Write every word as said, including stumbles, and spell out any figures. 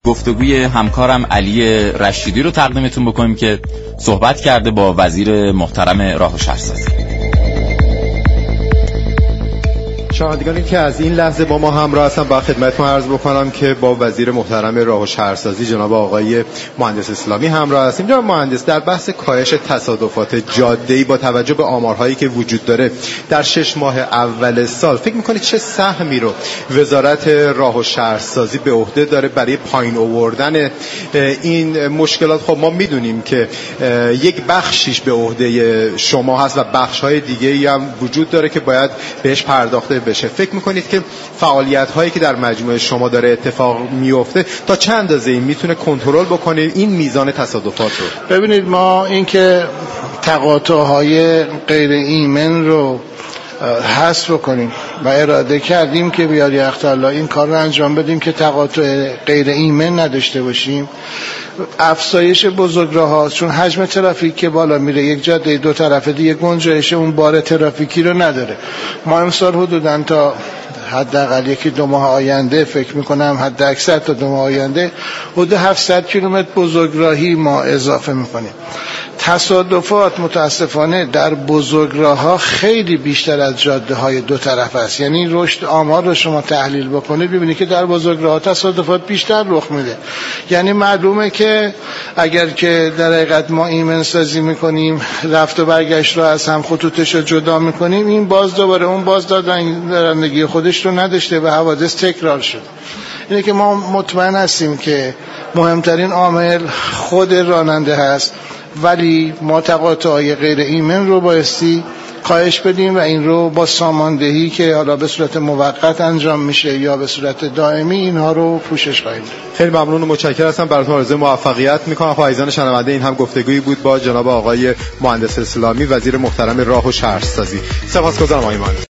گفتگوی همکارم علی رشیدی رو تقدیمتون بکنیم که صحبت کرده با وزیر محترم راه و شهرسازی. شنوندگانی که از این لحظه با ما همراه هستن با خدمتتون عرض بکنم که با وزیر محترم راه و شهرسازی جناب آقای مهندس اسلامی همراه هستیم. جناب مهندس، در بحث کاهش تصادفات جاده‌ای با توجه به آمارهایی که وجود داره در شش ماه اول سال فکر می‌کنید چه سهمی رو وزارت راه و شهرسازی به عهده داره برای پایین آوردن این مشکلات؟ خب ما میدونیم که یک بخشیش به عهده شما هست و بخش‌های دیگه‌ای هم وجود داره که باید بهش پرداخته بشه. فکر میکنید که فعالیت هایی که در مجموعه شما داره اتفاق میفته تا چند اندازه میتونه کنترل بکنه این میزان تصادفات رو؟ ببینید، ما اینکه تقاطع های غیر ایمن رو حذف بکنیم و اراده کردیم که بیاری اختلالا این کار رو انجام بدیم که تقاطع غیر ایمن نداشته باشیم. افزایش بزرگراه‌ها، چون حجم ترافیک که بالا میره، یک جاده دو طرفه دیگه گنجایش اون بار ترافیکی رو نداره. ما امسال حدوداً تا حداقل یکی دو ماه آینده، فکر میکنم حد اکثر تا دو ماه آینده، حدود هفتصد کیلومتر بزرگراهی ما اضافه میکنیم. تصادفات متاسفانه در بزرگراه‌ها خیلی بیشتر از جاده های دو طرف است. یعنی رشد آمار رو شما تحلیل بکنید ببینید که در بزرگراه‌ها تصادفات بیشتر رخ میده. یعنی معلومه که اگر که در حقیقت ما ایمن سازی میکنیم، رفت و برگشت رو از هم خطوطش رو جدا میکنیم، این باز دوباره اون بازدارندگی خودش رو نداشته و حوادث تکرار شد. اینه که ما مطمئن هستیم که مهمترین عامل خود راننده هست، ولی ما تقاطع‌های غیر ایمن رو بایستی کاهش بدیم و این رو با ساماندهی که حالا به صورت موقت انجام میشه یا به صورت دائمی اینها رو پوشش خواهیم. خیلی ممنون و متشکرم هستم، براتون آرزوی موفقیت میکنم. خب عزیزان شنونده، این هم گفتگویی بود با جناب آقای مهندس اسلامی وزیر محترم راه و شهرسازی. سپاسگزارم آقای مهندس.